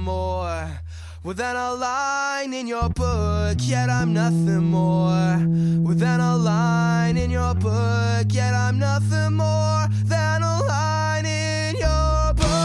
more than a line in your book, yet I'm nothing more than a line in your book, yet I'm nothing more than a line in your book.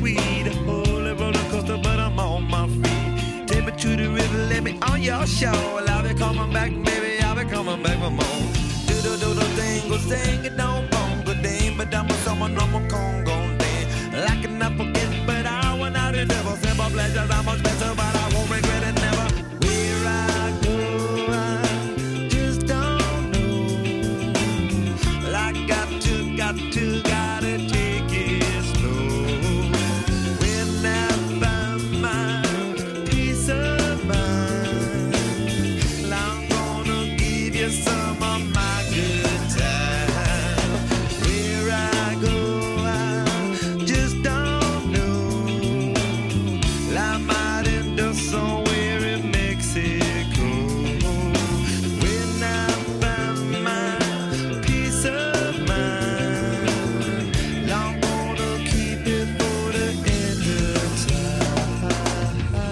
sweet. A holy roller coaster, but I'm on my feet. Take me to the river, let me on your shore. I'll be coming back, baby, I'll be coming back for more. Do thing, go sing it, don't go ding, but I'm with someone on my Congo ding. Like an applicant, but I want out the devil. Simple pleasures, I'm much better, but I won't regret it never. Where I go, I just don't know. Well, I gotta take it slow. When I find my peace of mind, well, I'm gonna give you some of my good time. Where I go, I just don't know. Well, I might end up somewhere in Mexico. When I find my peace of mind, well, I'm gonna keep it for the end of time.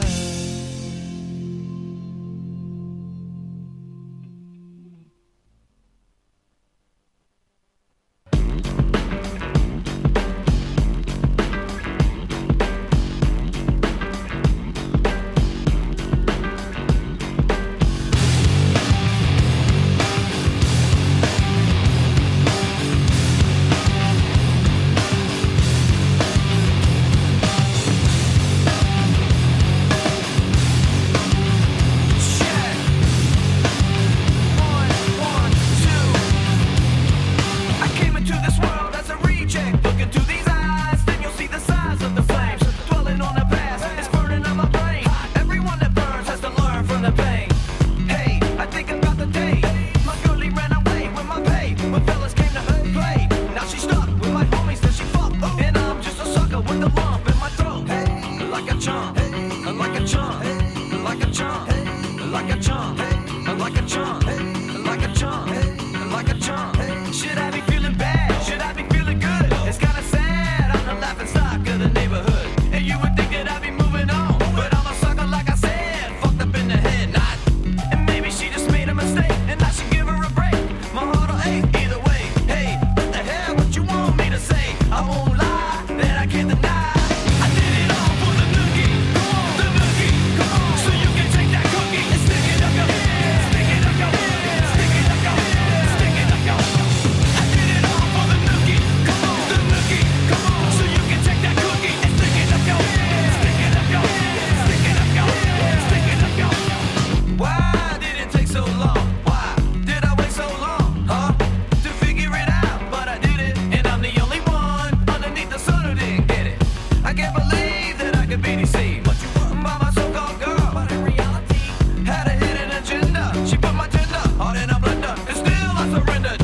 I came into this world as a reject. Look into these eyes, then you'll see the size of the flames. Dwelling on the past, it's burning on my brain. Everyone that burns has to learn from the pain. Hey, I think about the day my girlie ran away with my pay. When fellas came to play, now she's stuck with my homies that she fucked. And I'm just a sucker with a lump in my throat. Like a chump, like a chump, like a chump, like a chump, like a chump, like a chump, like a chump. Should I be feeling bad? Should I be feeling good? It's kinda sad, I'm the laughing stock of the neighborhood. And you would think that I'd be moving on, but I'm a sucker like I said, fucked up in the head, not. And maybe she just made a mistake, and I should give her a break. My heart'll ache either way. Hey, what the hell, what you want me to say? I won't lie, that I can't deny. I did it all for the nookie, come on, the nookie, come on. So you can take that cookie and stick it up your head, stick it up your head, stick it up your head, stick it up your head. I did it all for the nookie, come on, the nookie, come on. So you can take that cookie and stick it up your head, stick it up your head, stick it up your head, stick it up your head. Why did it take so long? Why did I wait so long? Huh? To figure it out, but I did it, and I'm the only one underneath the sun who didn't get it. I can't believe that I could be deceived. What you want by my so-called girl? But in reality, had a hidden agenda. She put my tender heart in a blender, and still I surrendered.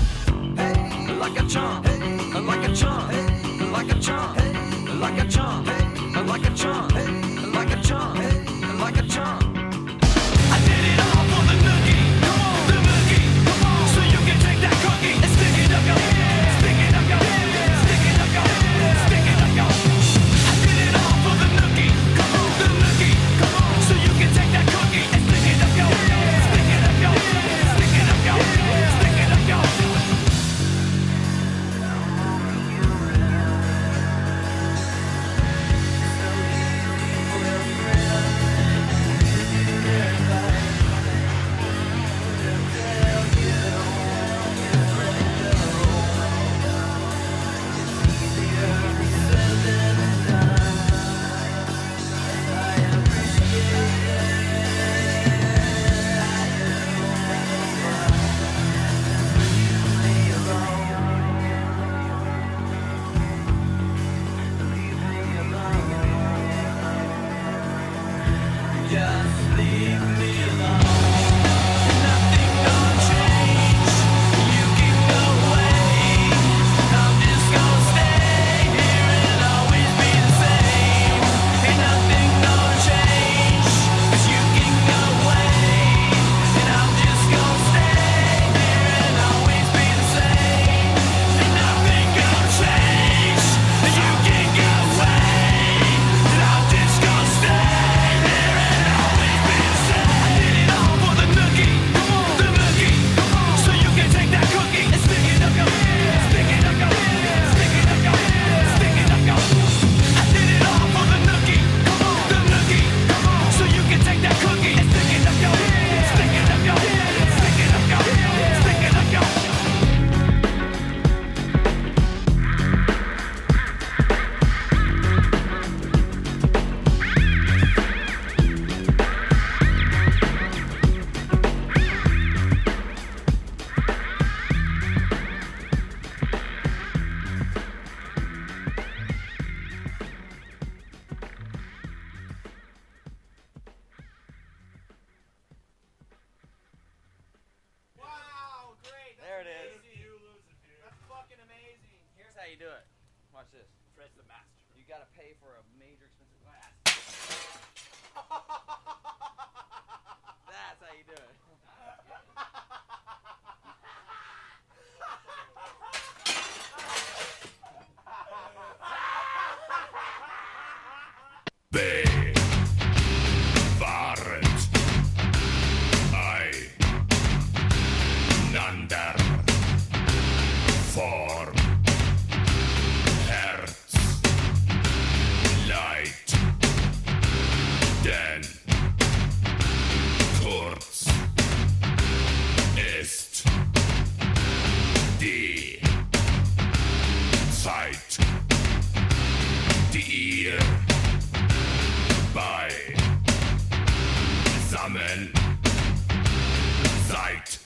Hey, like a chump, like a chump, like a chump, like a chump, like a chump, like a chump, like a chump. I did it all for the nookie, come on, the nookie, come on. So you can take that cookie and stick it up your head, stick it up your head, stick it up your head, stick it up your head. I did it all for the nookie, come on, the nookie, come on. So you can take that cookie and stick it up your head, stick it up your head, stick it up your head, stick it up your head. Here's how you do it. Watch this. Fred's the master. You gotta pay for a major expensive glass. That's how you do it. Bewaret einander Form, Herz, Leid, denn kurz ist die Zeit, die ihr beisammen seid.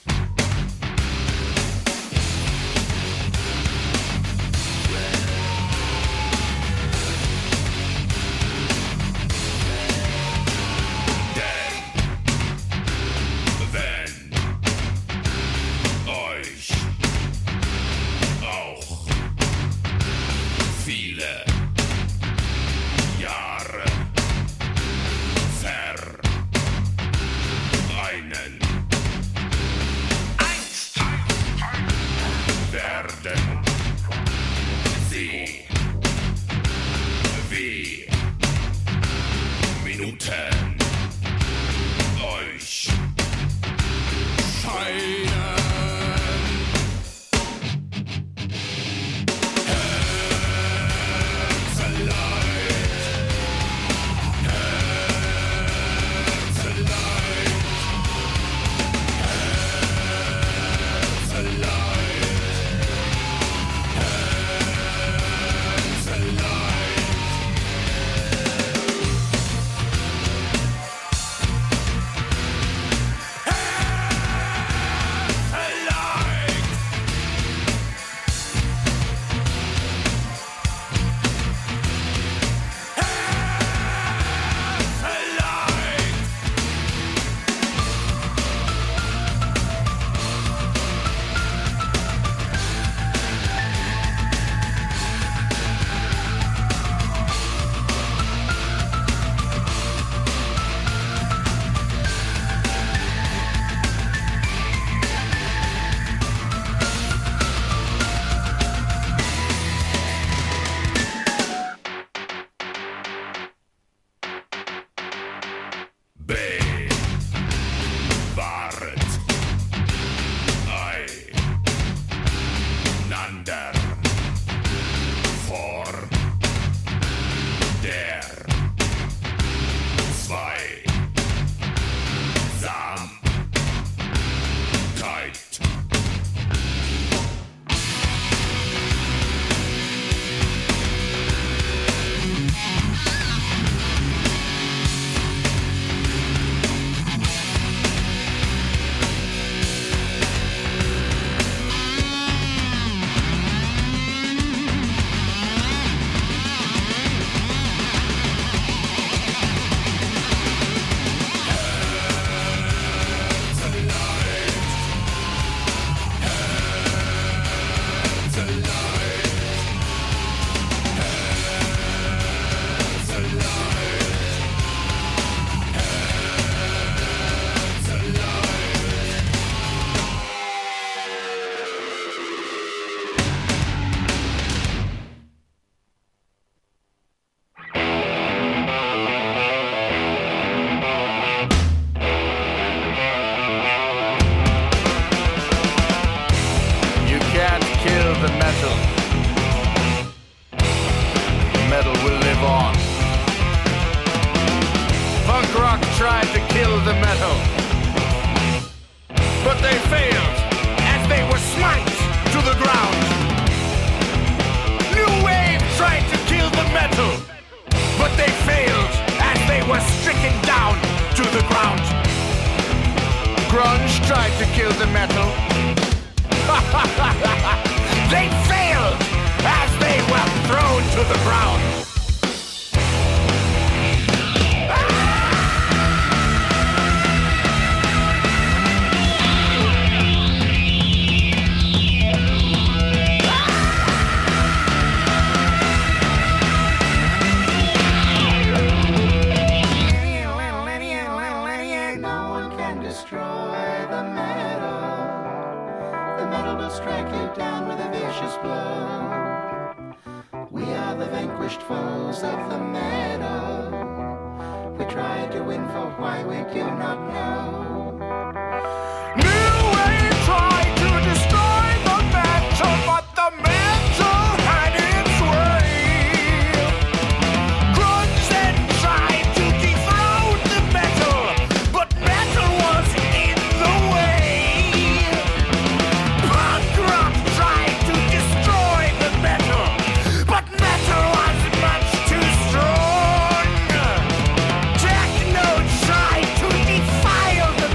vanquished foes of the metal. We tried to win for why we do not know. New Wave tried to destroy the metal, but the metal had its way. Grunge then tried to dethrone the metal, but metal was in the way. Punk rock tried to destroy the metal, but metal was much too strong. Techno tried to defile the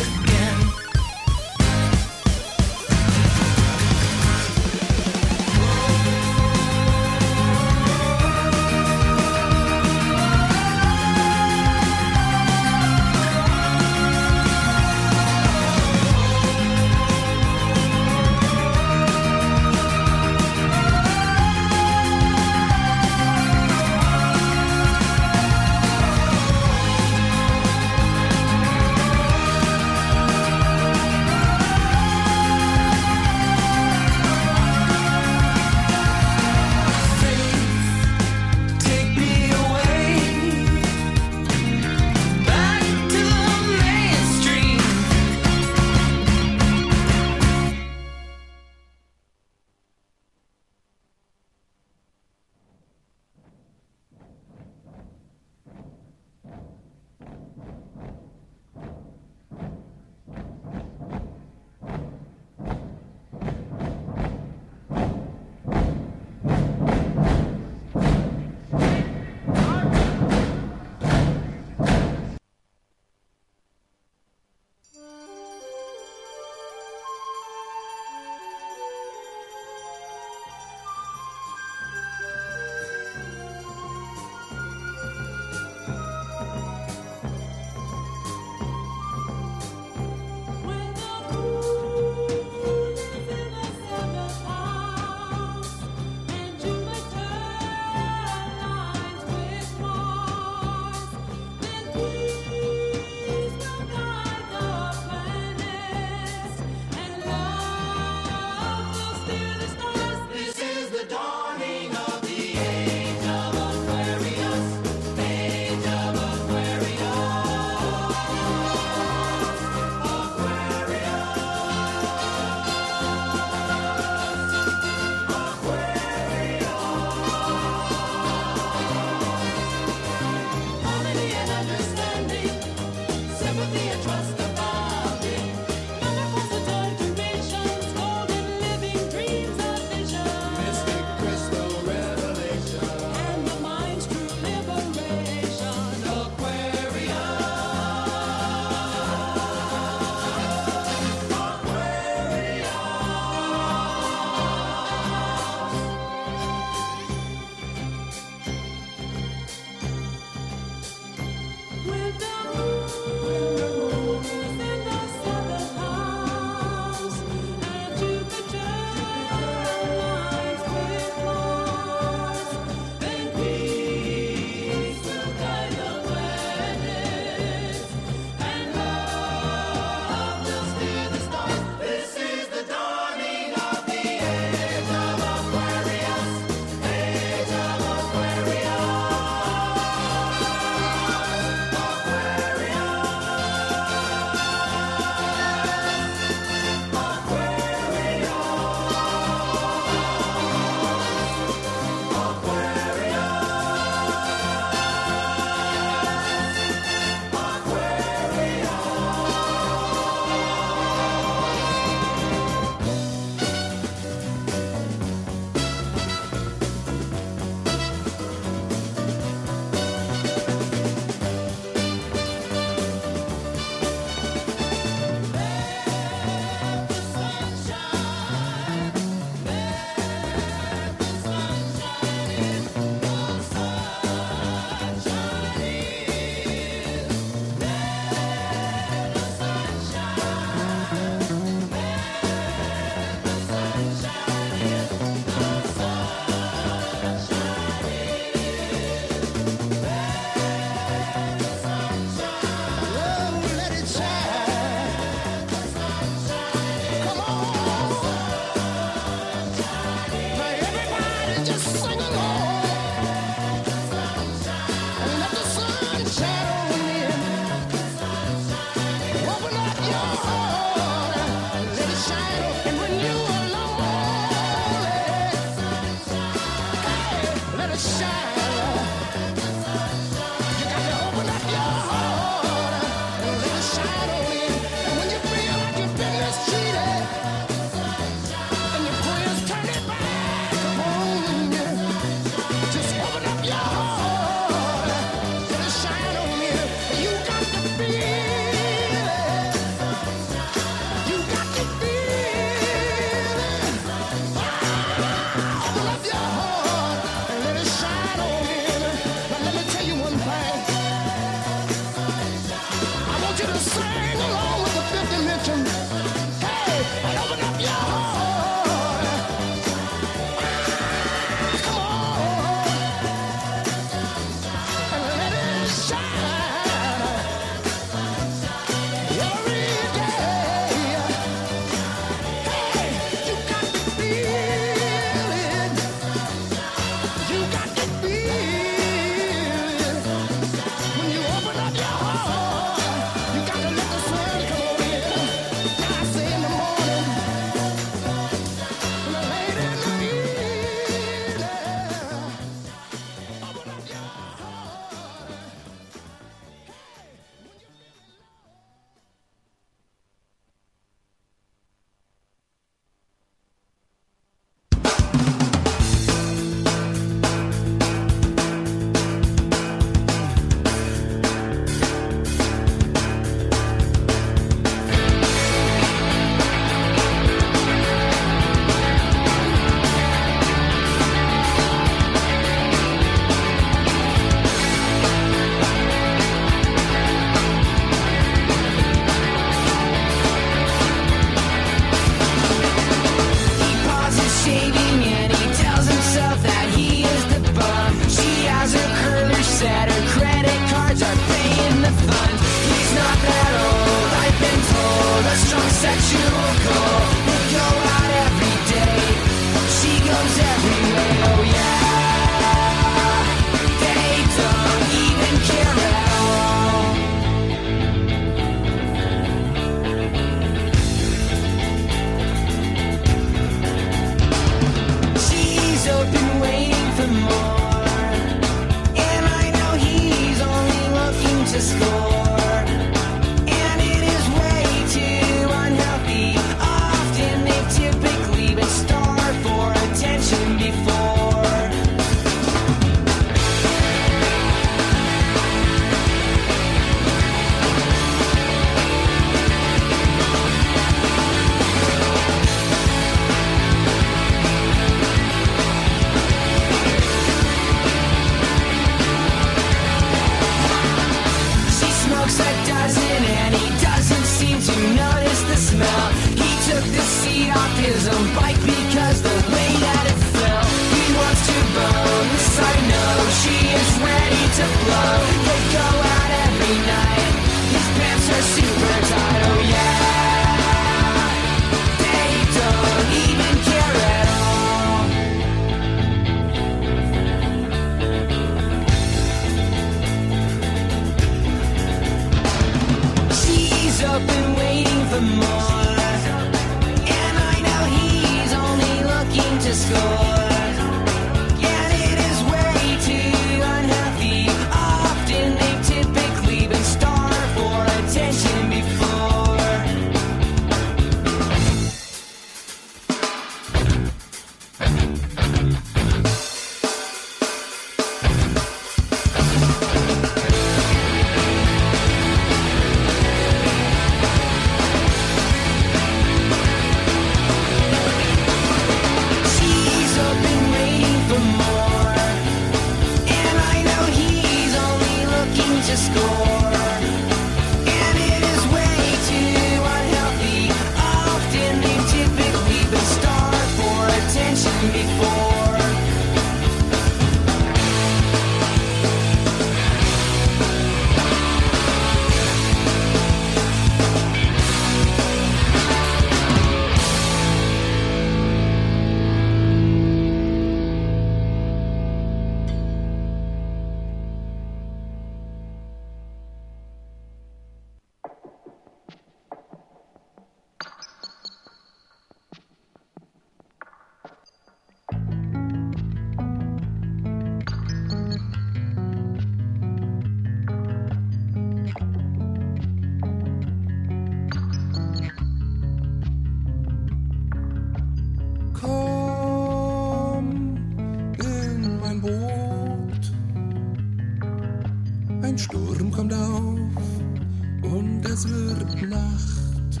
und es wird Nacht.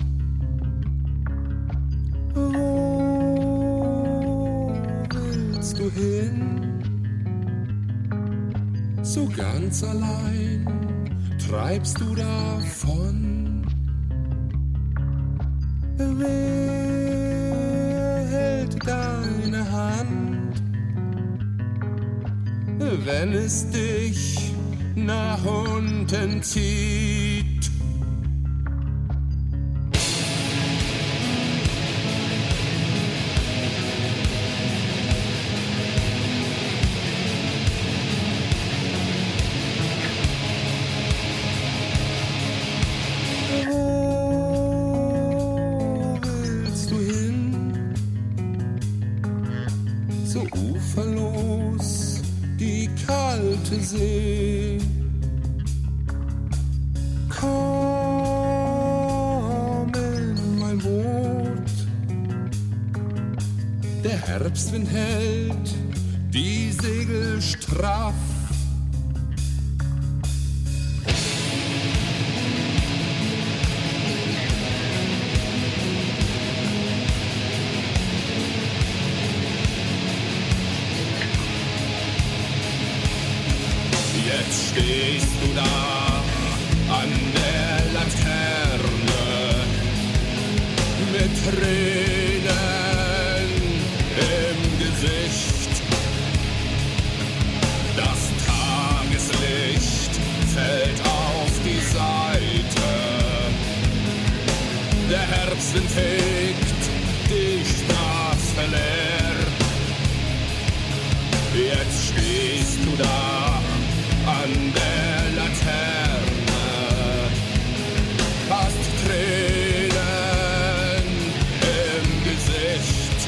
Wo willst du hin? So ganz allein treibst du davon. Wer hält deine Hand, wenn es dich nach unten zieht? Wo willst du hin? So uferlos die kalte See. Komm in mein Boot. Der Herbstwind hält die Segel straff. Jetzt stehst du da an der Laterne mit Tränen im Gesicht. Das Tageslicht fällt auf die Seite. Der Herbstwind fegt die Straße leer. Jetzt stehst du da an der Laterne, hast Tränen im Gesicht.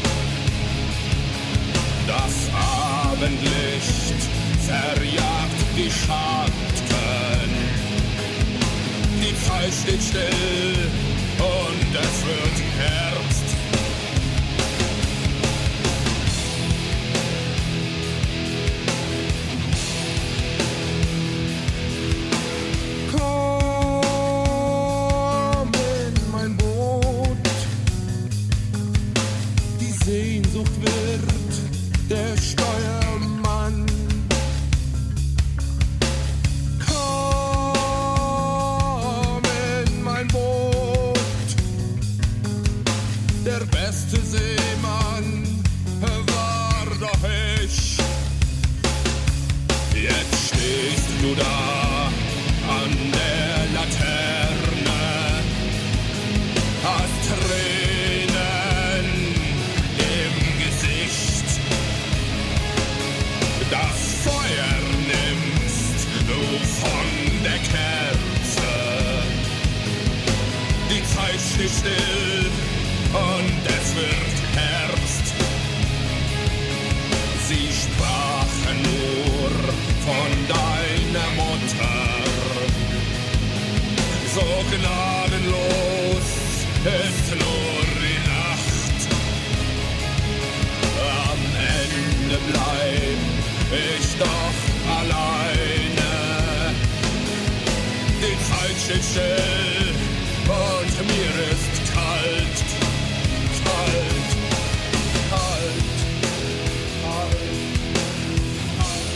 Das Abendlicht verjagt die Schatten. Die Zeit steht still und es wird Herbst. Sehnsucht wird der Steuermann. Komm in mein Boot. Der beste Seemann war doch ich. Jetzt stehst du da an der Laterne, hast Tränen im Gesicht. Das Feuer nimmst du von der Kerze. Die Zeit steht still und es wird Herbst. Sie sprachen nur von deiner Mutter. So gnadenlos ist nur die Nacht. Am Ende bleib ich doch alleine. Die Zeit steht still und mir ist kalt, kalt, kalt, kalt, kalt.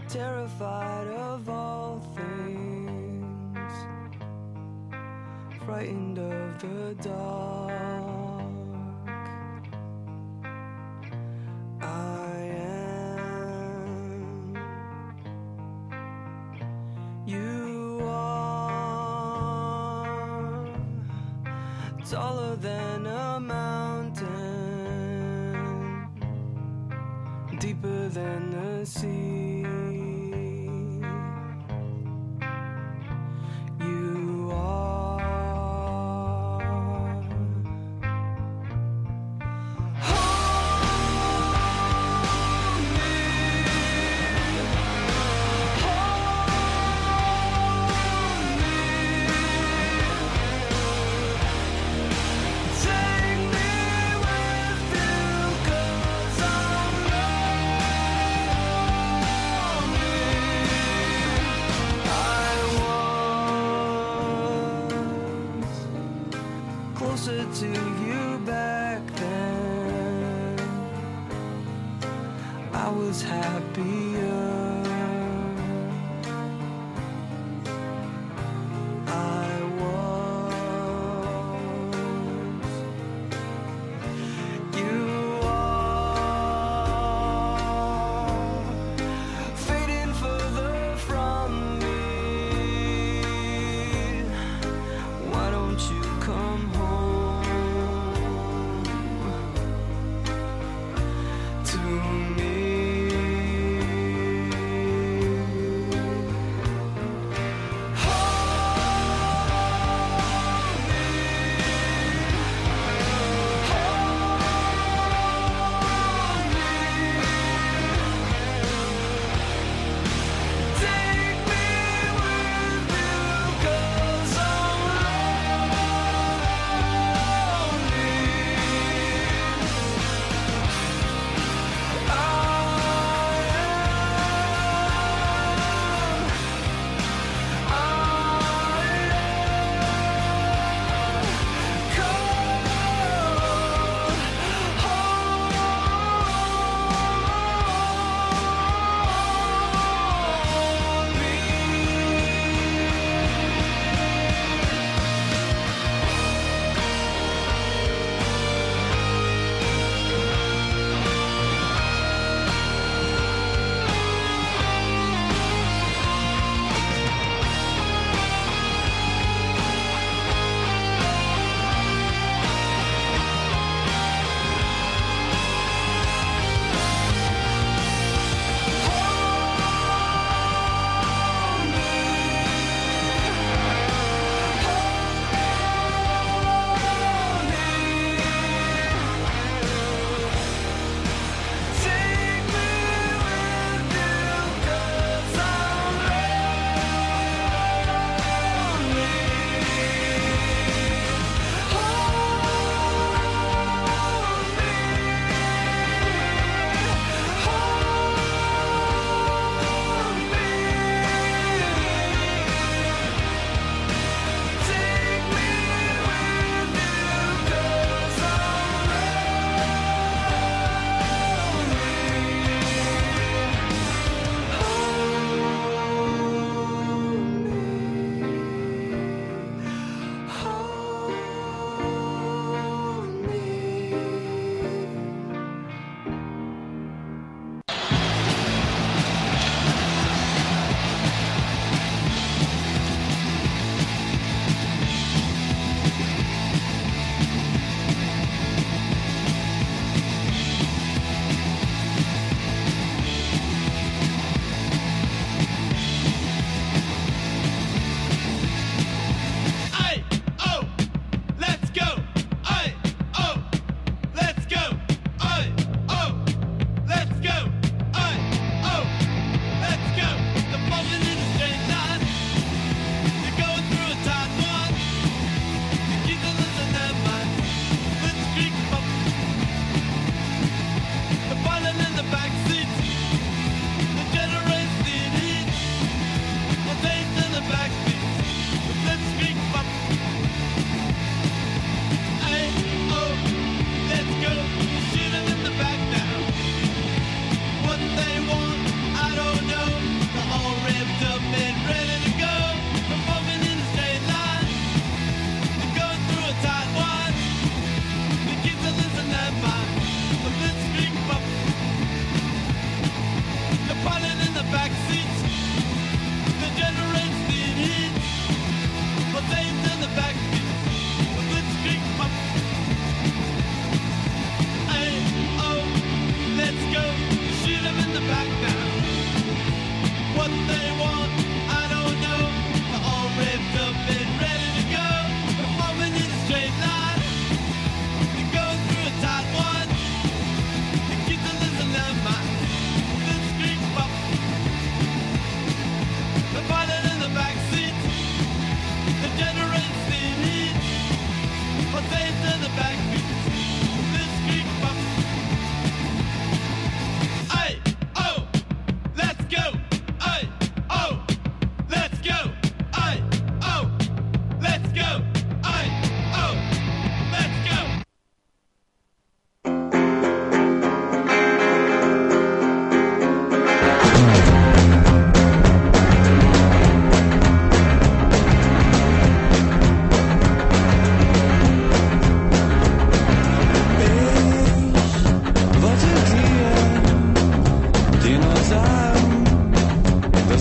terrified of all things, frightened of the dark. I am. You are taller than a mountain, deeper than the sea. You are. Hold me. Hold me. Take me with you, 'cause I'm lonely. I was closer to you back then. I was happier. I was. You are fading further from me. Why don't you come home to me?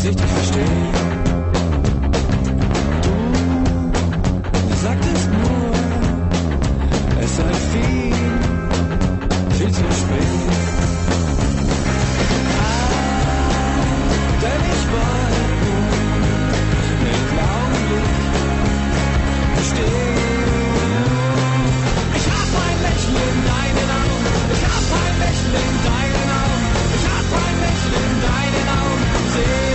richtig verstehen. Du sagtest nur, es sei viel zu spät. Denn ich wollte nur einen Augenblick bestehen. Ich hab ein Lächeln in deinen Augen, ich hab ein Lächeln in deinen Augen, ich hab ein Lächeln in deinen Augen gesehen.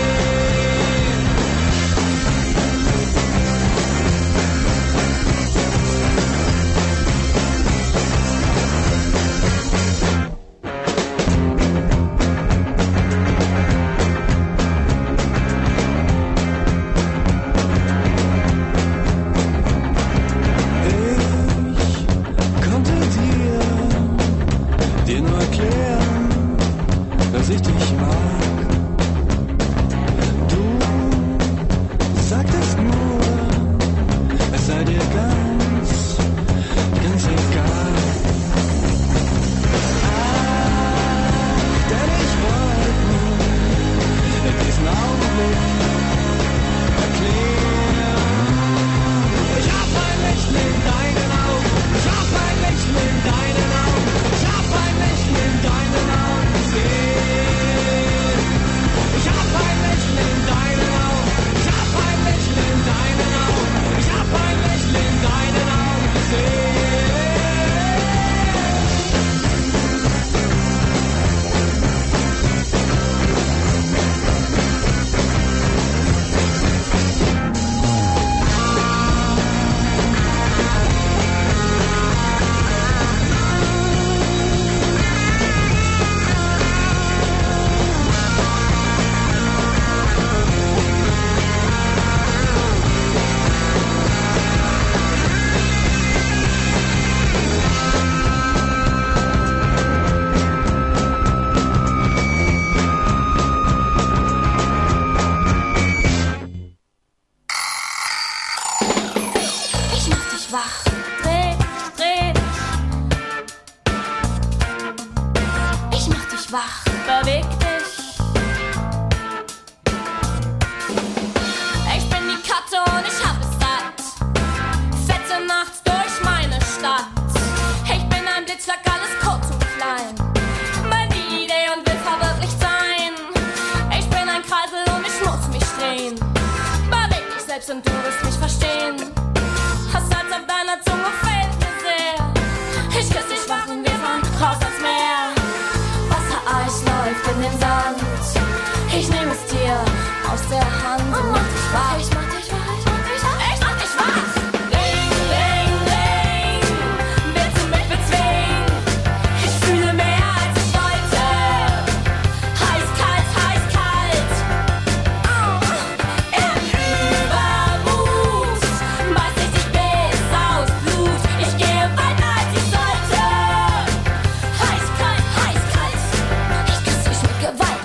Und du wirst mich verstehen. Hast Salz auf deiner Zunge, fehlt mir sehr. Ich küss dich wach und wir fahren raus ans Meer. Wassereis läuft in den Sand. Ich nehm es dir aus der Hand und mach dich wach. Ich mach dich wach, ich mach dich wach, ich mach dich wach. Ring, ring, ring, willst du mich bezwingen? Ich fühle mehr als ich wollte. Heiß, kalt, heiß, kalt. Im Übermut beiß ich dich bis aus Blut. Ich gehe weiter als ich sollte. Heiß, kalt, ich küsse dich mit Gewalt.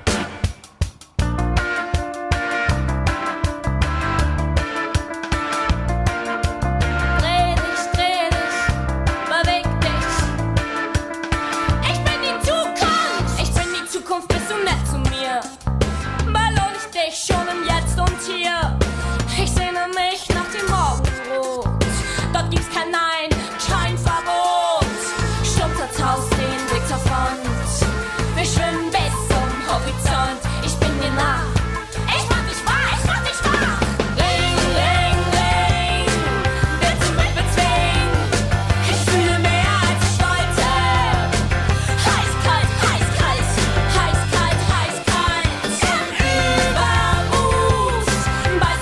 Dreh dich, beweg dich. Ich bin die Zukunft, bist du nett zu mir. Belohn ich dich schon im Jetzt und Hier. Ich sehne mich nach dem Morgenrot. Dort gibt's kein Nein, kein Verbot. Stumm zerzaust den Weg zur Front. Wir schwimmen bis zum Horizont. Ich bin dir nah. Ich mach dich wach, ich mach dich wach. Ring, ring, ring, willst du mich bezwingen? Ich fühle mehr als ich wollte. Heiß, kalt, heiß, kalt, heiß, kalt, heiß, kalt. Im Übermut beiß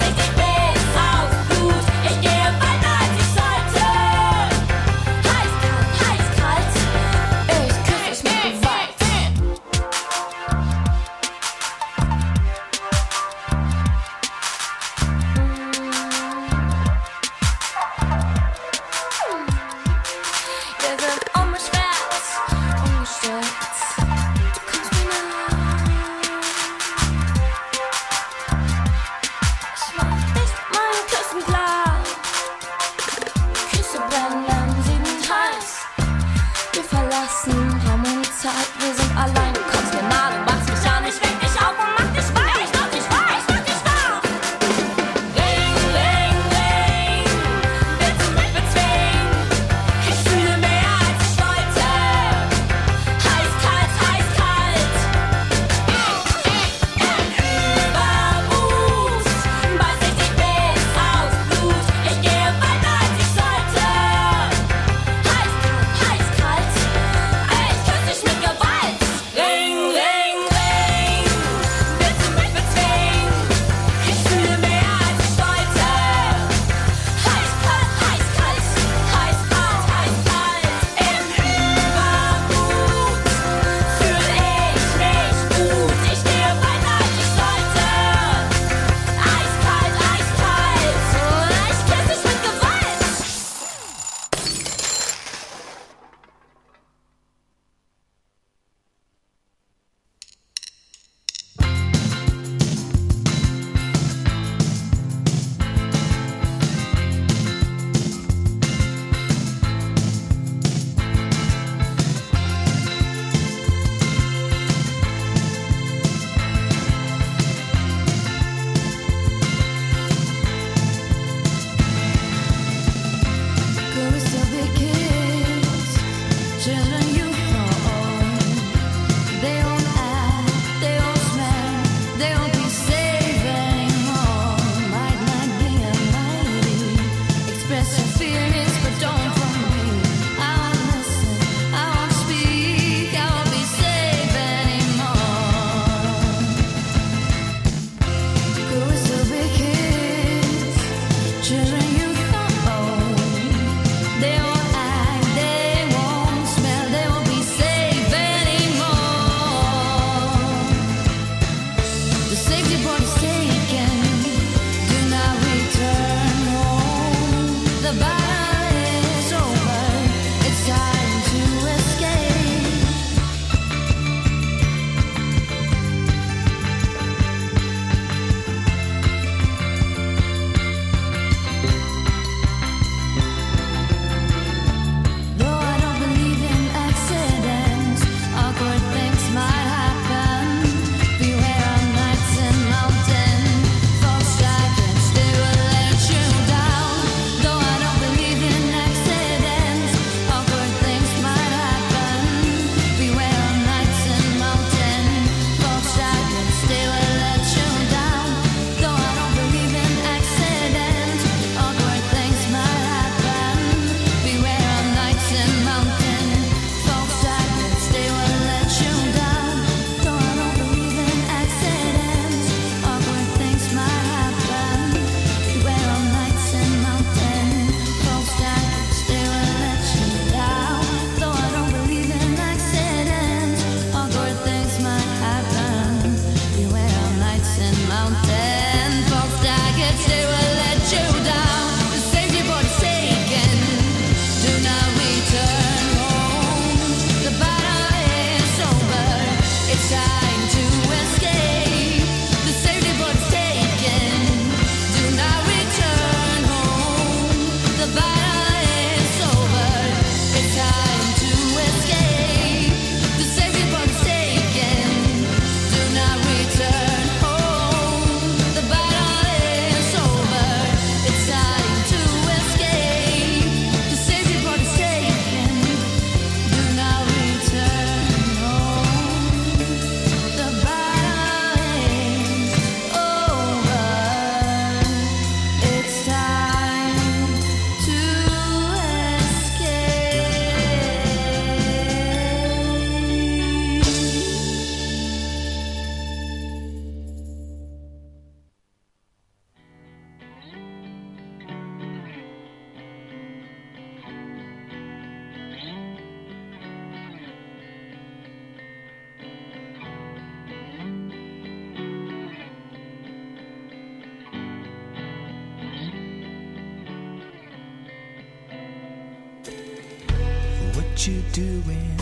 What you doing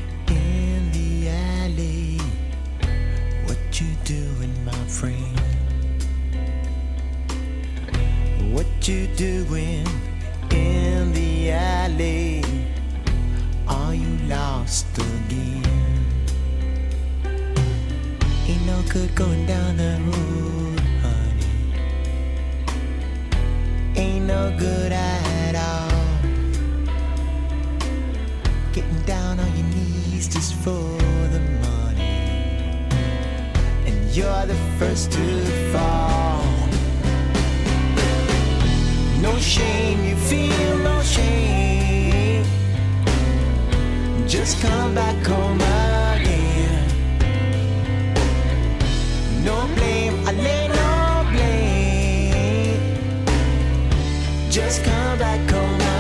in the alley? What you doing, my friend? What you doing in the alley? Are you lost again? Ain't no good going down the road, honey. Ain't no good at all. Getting down on your knees just for the money, and you're the first to fall. No shame, you feel no shame. Just come back home again. No blame, I lay no blame. Just come back home again.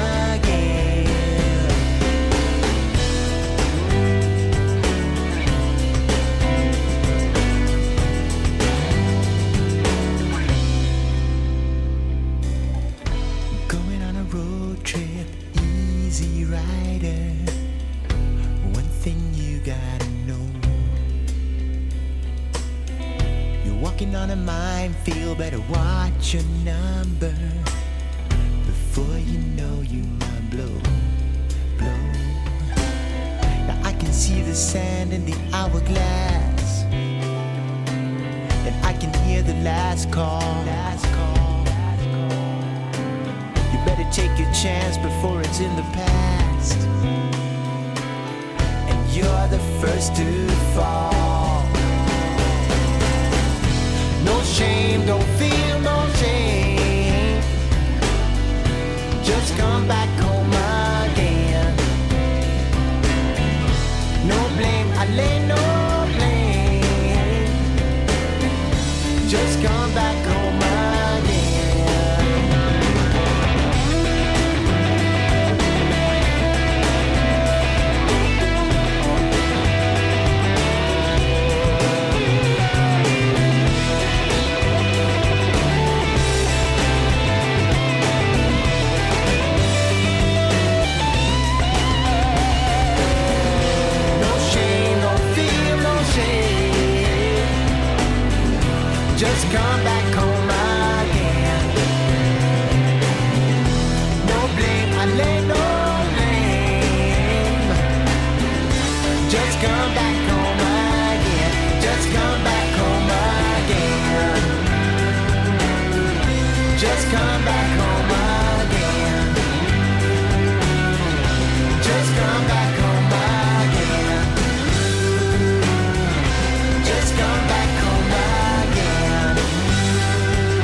Going on a road trip, easy rider. One thing you gotta know, you're walking on a minefield, better watch your number. Before you know you might blow. Now I can see the sand in the hourglass, and I can hear the last call. You better take your chance before it's in the past, and you're the first to fall. No shame, don't feel no shame. Just come back home again. No blame, I lay no blame. Just come back home again. Just come back home again. No blame, I lay no blame. Just come back home again. Just come back home again. Just come back home again. Just come back home again. Just come back home again.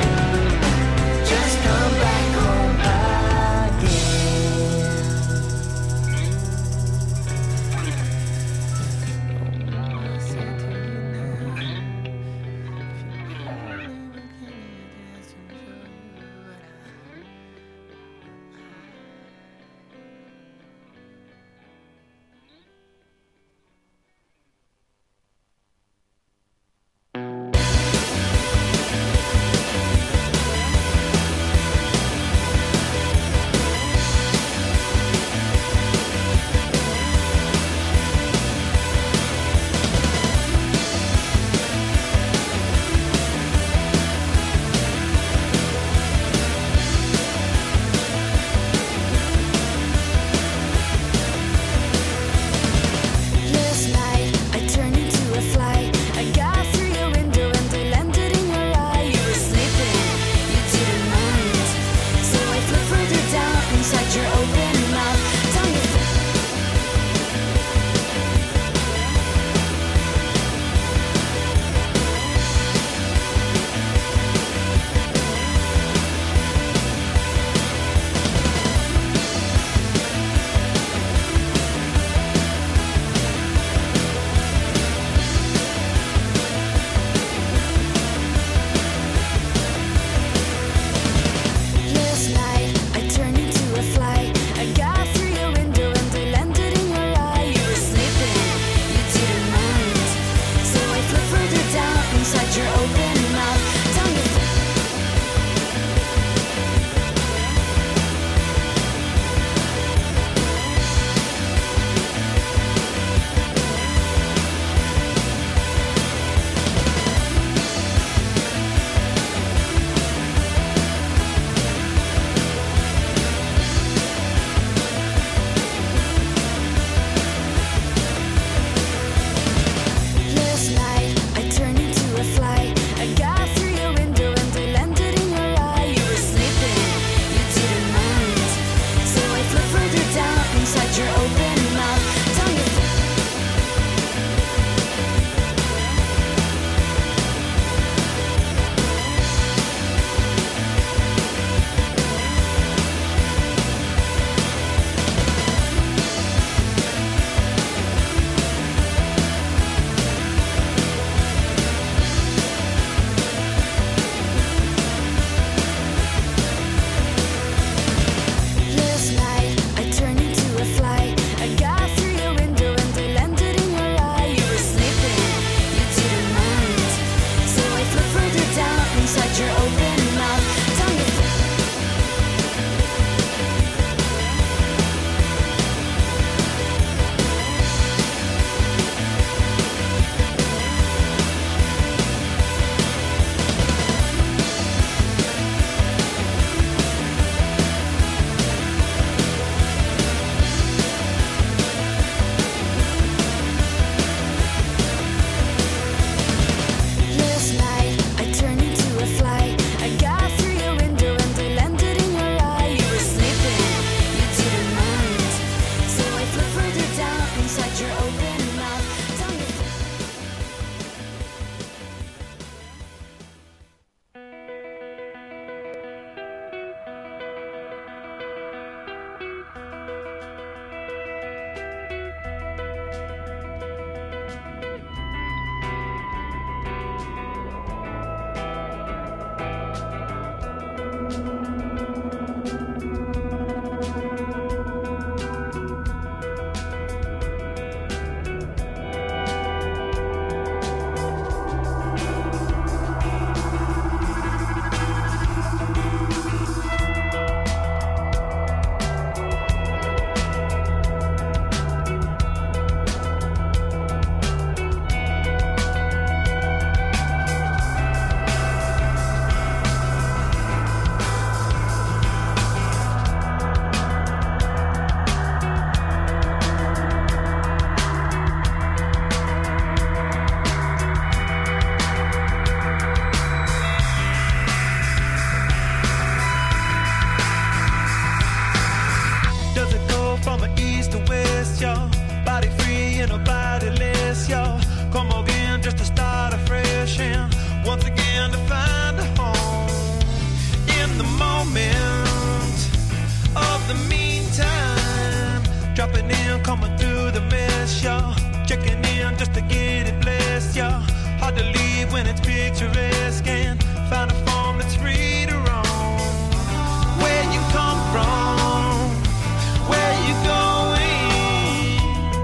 just to get it blessed, yeah. Hard to leave when it's picturesque and find a form that's free to roam. Where you come from, where you going?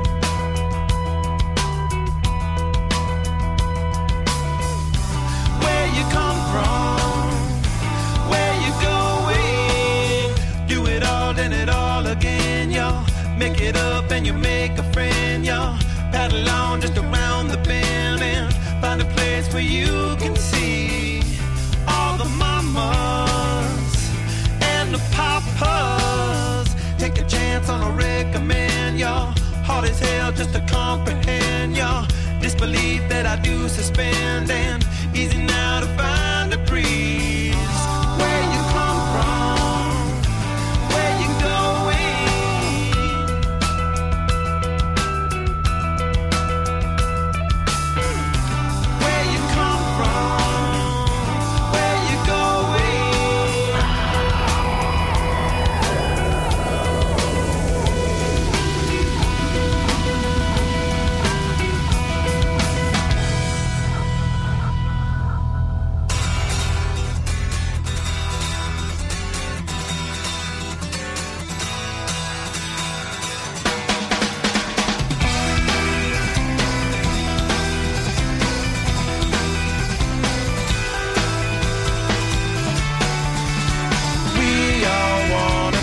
Where you come from, where you going? Do it all, then it all again, y'all. Make it up and you make a friend, y'all. Paddle on just around the bend and find a place where you can see all the mamas and the papas. Take a chance on a recommend, y'all. Hard as hell just to comprehend, y'all. Disbelief that I do suspend and easy now to find a breeze. Where you come from, where you going? Where you come from, where you going? We all wanna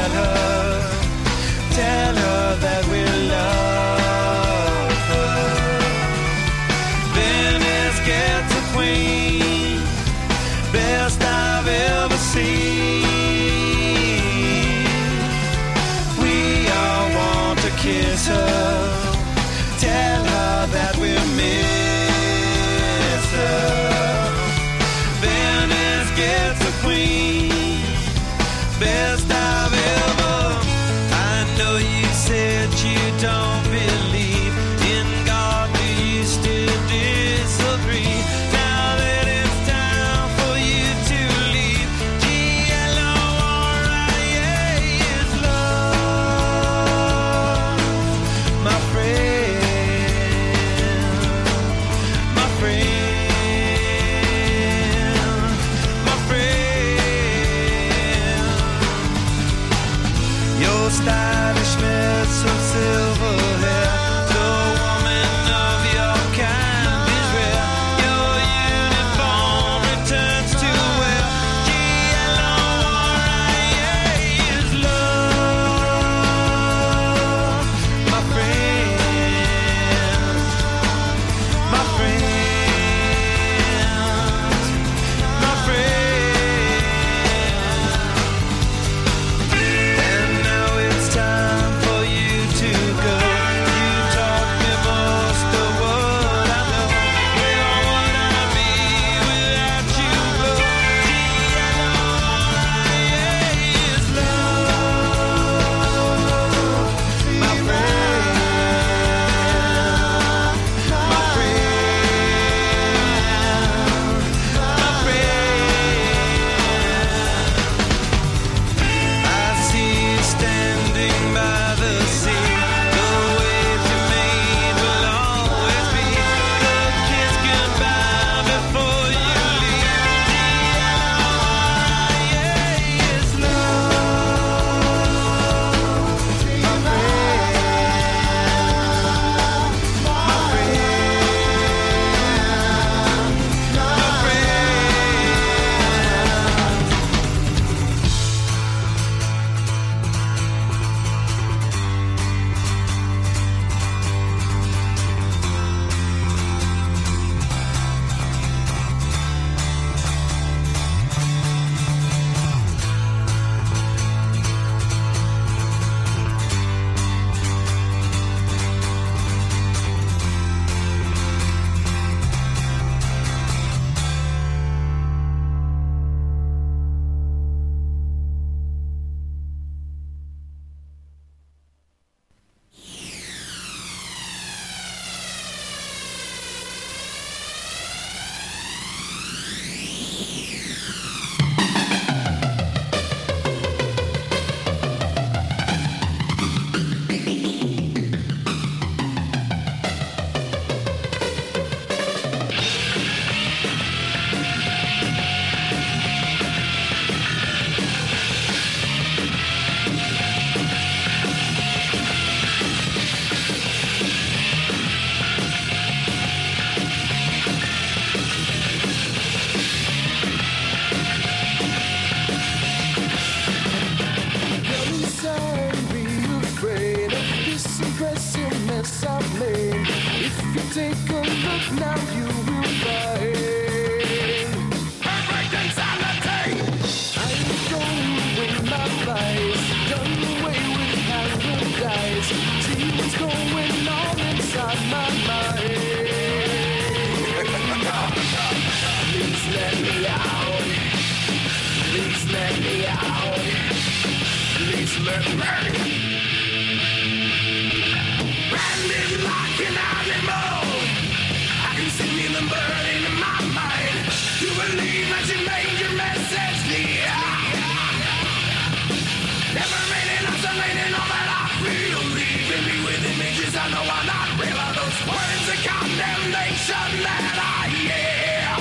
tell her that we love her. Venice gets a queen, best I've ever seen. We all want to kiss her, tell her that we miss her. Venice gets a queen, best I've ever. I know you said you don't believe in God, do you still disagree? Now that it's time for you to leave, GLORIA is love, my friend, my friend, my friend. let me. Branded like an animal, I can see feeling burning in my mind. You believe that you made your message clear. Never meaning oscillating all that I feel, leaving me with images I know are not real. Are those words of condemnation that I hear?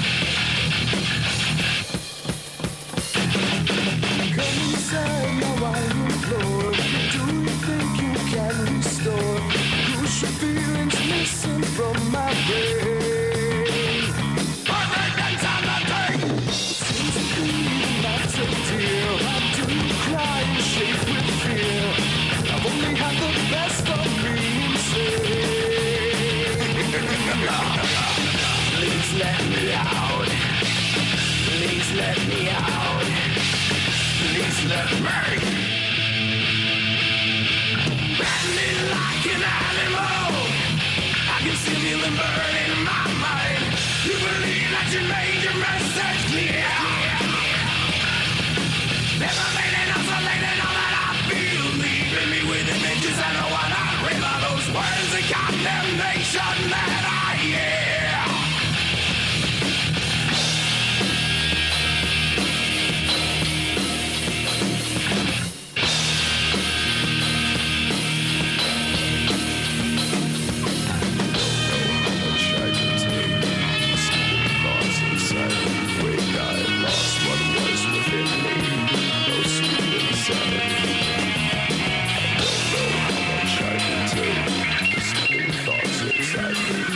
Come inside, now I implore. Do you think you can restore crucial feelings missing from my brain? Perfect insanity! Seems to be not so dear. I do cry and shake with fear. I've only had the best of me insane. Please let me out. Please let me out. Please let me. Branded like an animal, I can see feeling burning in my mind. You believe that you made your message clear. Never made it oscillating all that I feel, leaving me with images I know are not real. Are those words of condemnation that I hear? Thoughts inside me.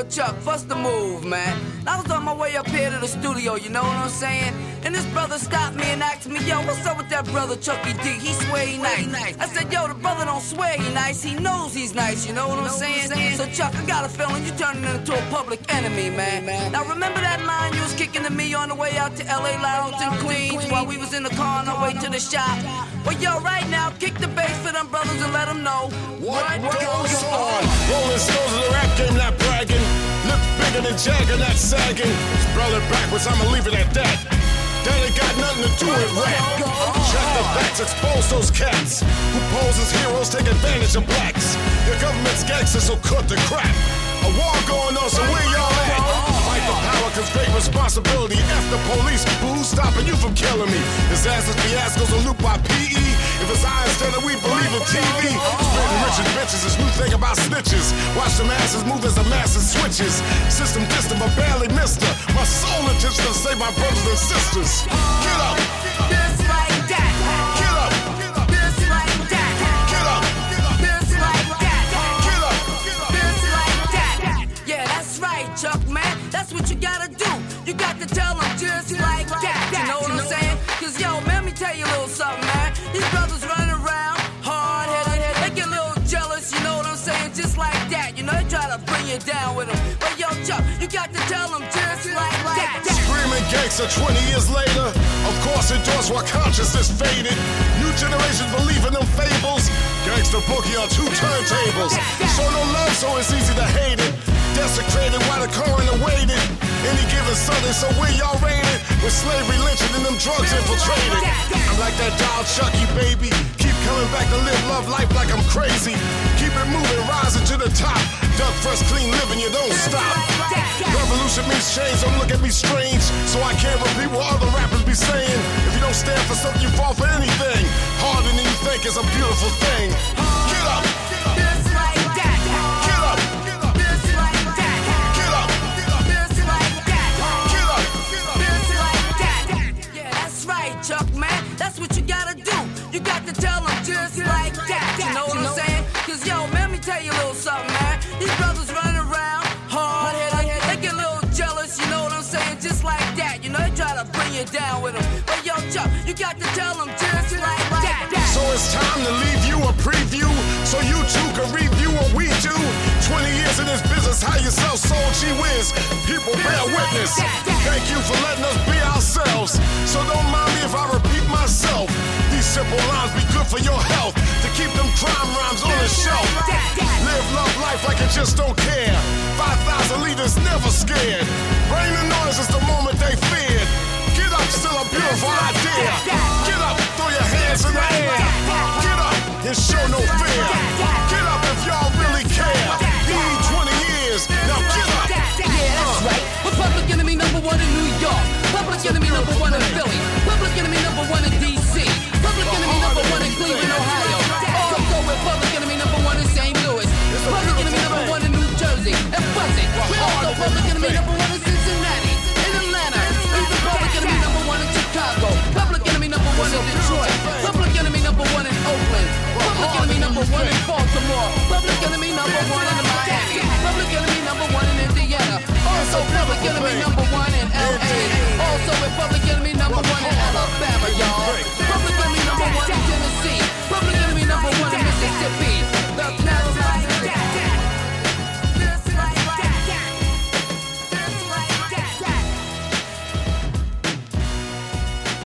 Chuck, bust the move, man. I was on my way up here to the studio, you know what I'm saying? And this brother stopped me and asked me, yo, what's up with that brother Chucky D? He swear he nice. I said, yo, the brother don't swear he nice, he knows he's nice, you know what I'm saying? So Chuck, I got a feeling you turning into a public enemy, man. Now remember that line you was kicking to me on the way out to LA Lounge in Queens while we was in the car on our way to the shop? Well, yo, right now, kick the bass for them brothers and let them know what goes on. Rolling stones in the rap game, not bragging. Lip bigger than Jagger, not sagging. Spell it backwards, I'ma leave it at that. That ain't got nothing to do with rap. Check the facts, expose those cats who pose as heroes, take advantage of blacks. Your government's gangsters, so cut the crap. A war going on, so where y'all at? Fight the power, cause great responsibility. F the police, who's stopping you from killing me? Disasters, fiascos, a loop by PE. If it's I instead of we believe in TV. Spreading riches, bitches, this new thing about snitches. Watch the masses move as the masses switches. System distant, but barely missed her. My soul intention to save my brothers and sisters. Get up! Just like that. Get up! Just like that. Get up! Just like that. Get up! Just like that. Yeah, that's right, Chuck, man. That's what you gotta do. You got to tell them just like that. You know what I'm saying? Cause yo, man, let me tell you a little something, man. These brothers running around, hard-headed, they get a little jealous, you know what I'm saying? Just like that, you know, they try to bring you down with them. But yo, Chuck, you got to tell them just like that. Screaming gangster 20 years later. Of course, endorse while consciousness faded. New generations believe in them fables. Gangster boogie on 2 turntables. Show no love, so it's easy to hate it. Desecrated while the coroner waited. Any given Sunday, so where y'all raided? With slavery lynching and them drugs infiltrated. I'm like that doll Chucky, baby. Keep coming back to live love life like I'm crazy. Keep it moving, rising to the top. Duck fresh, clean living, you don't stop. Revolution means change, don't look at me strange. So I can't repeat what other rappers be saying. If you don't stand for something, you fall for anything. Harder than you think is a beautiful thing. Get up! Just like that. Get up! Just like that. Get up! Just like that. Get up! Just like that. Yeah, that's right, Chuck, man. That's what you gotta do. You got to tell them just like that. You know what I'm saying? Cause yo, man, let me tell you a little something, man. These brothers running around, hard-headed, they get a little jealous, you know what I'm saying? Just like that. You know, they try to bring you down with them. But yo, Chuck, you got to tell them just like that. So it's time to leave you a preview, so you too can review what we do. 20 years in this business, how you sell soul, gee whiz. People bear witness. Thank you for letting us be ourselves. So don't mind me if I repeat myself. These simple lines be good for your health, to keep them crime rhymes on the shelf. Live, love life like you just don't care. 5,000 leaders never scared. Bring the noise, it's the moment they feared. Get up, still a beautiful idea. Get up, throw your hands in the air. Get up and show no fear. Get up if y'all really care. You need 20 years, now get up. Yeah, that's right. We're public enemy number 1 in New York. Public enemy number 1 in Philly. Public enemy number 1 in D.C. Public enemy number 1 in Cleveland, Ohio. Also, we're public enemy number 1 in St. Louis. Public enemy number 1 in New Jersey. And Buzzing. We're also public enemy number 1 in Cincinnati. In Atlanta. Even public enemy number 1 in Chicago. Public enemy number 1 in Detroit. Public enemy number 1 in Oakland. Public enemy number 1 in Baltimore. Public enemy number 1 in Miami. Public enemy number 1 in Indiana. Also public enemy number 1 in LA. Also with public enemy number 1 in Alabama.